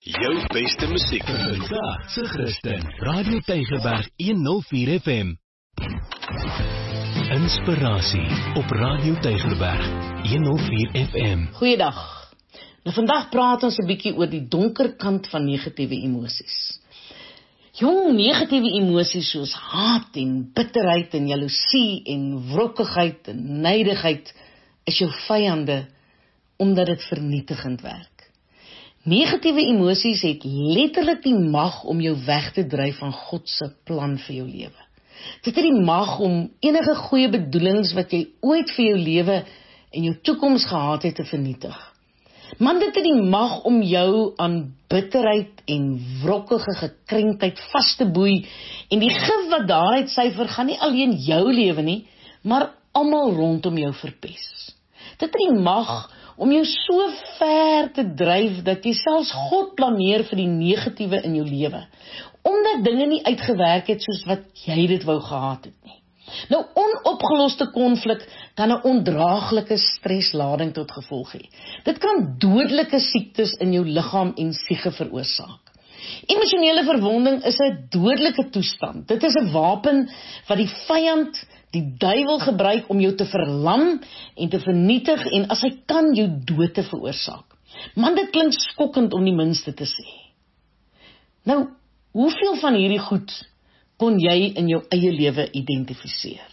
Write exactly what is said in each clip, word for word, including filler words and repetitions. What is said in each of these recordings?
Jou beste musiek Vandag se Christen, Radio Tygerberg honderd vier F M. Inspirasie op Radio Tygerberg honderd vier F M. Goeiedag. Nou vandag praat ons 'n bietjie oor die donker kant van negatiewe emosies. Jong, negatiewe emosies soos haat en bitterheid en jaloesie en wrokkigheid en nydigheid is jou vyande omdat dit vernietigend werk. Negatiewe emosies het letterlik die mag om jou weg te dryf van God se plan vir jou lewe. Dit het die mag om enige goeie bedoelings wat jy ooit vir jou lewe en jou toekoms gehad het te vernietig. Man, dit het die mag om jou aan bitterheid en wrokkige gekrenktheid vas te boei en die gif wat daaruit syfer gaan nie alleen jou lewe nie, maar almal rondom jou verpes. Dit het die mag om jou so ver te dryf dat jy selfs God blameer vir die negatiewe in jou lewe, omdat dinge nie uitgewerk het soos wat jy dit wou gehad het nie. Nou, onopgeloste konflik kan 'n ondraaglike streslading tot gevolg hê. Dit kan dodelike siektes in jou liggaam en siege veroorsaak. Emosionele verwonding is 'n dodelike toestand. Dit is 'n wapen wat die vyand, die duiwel gebruik om jou te verlam en te vernietig en as hy kan jou dood te veroorsaak. Man, dit klink skokkend om die minste te sê. Nou, hoeveel van hierdie goed kon jy in jou eie lewe identifiseer?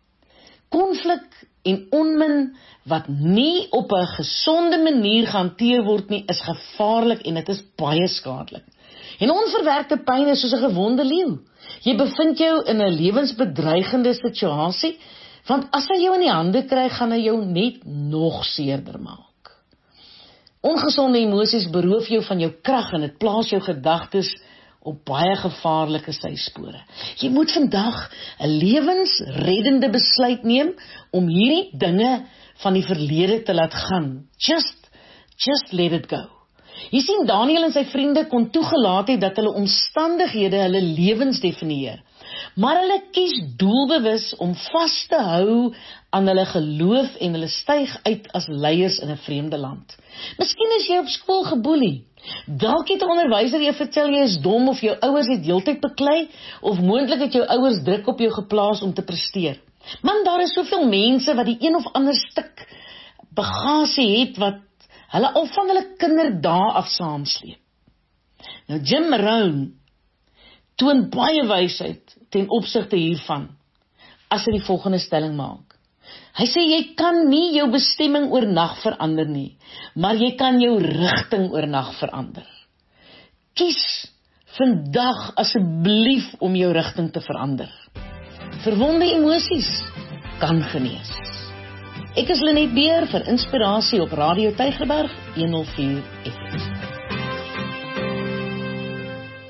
Konflik en onmin wat nie op 'n gesonde manier gehanteer word nie, is gevaarlik en dit is baie skadelik. En onverwerkte pyn is soos 'n gewonde leeu. Jy bevind jou in 'n lewensbedreigende situasie, want as hy jou in die hande kry, gaan hy jou net nog seerder maak. Ongesonde emosies beroof jou van jou krag en dit plaas jou gedagtes op baie gevaarlike syspore. Jy moet vandag 'n lewensreddende besluit neem om hierdie dinge van die verlede te laat gaan. Just, just let it go. Jy sien, Daniel en sy vriende kon toegelaat het dat hulle omstandighede hulle lewens definieer, maar hulle kies doelbewus om vas te hou aan hulle geloof en hulle styg uit as leiers in 'n vreemde land. Miskien is jy op skool geboelie. Dalk het 'n onderwyser jou vertel jy is dom of jou ouers het heeltyd beklei of moontlik het jou ouers druk op jou geplaas om te presteer. Man, daar is soveel mense wat die een of ander stuk bagasie het wat hulle al van hulle kinderdae af saamsleep. Nou, Jim Rohn toon baie wysheid ten opsigte hiervan as hy die volgende stelling maak. Hy sê jy kan nie jou bestemming oornag verander nie, maar jy kan jou rigting oornag verander. Kies vandag asseblief om jou rigting te verander. Verwonde emosies kan genees. Ek is Lenet Beer vir Inspirasie op Radio Tygerberg honderd vier F M.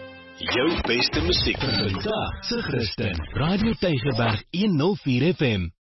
Jou beste musiek Vandag se Christen, Radio Tygerberg honderd vier F M.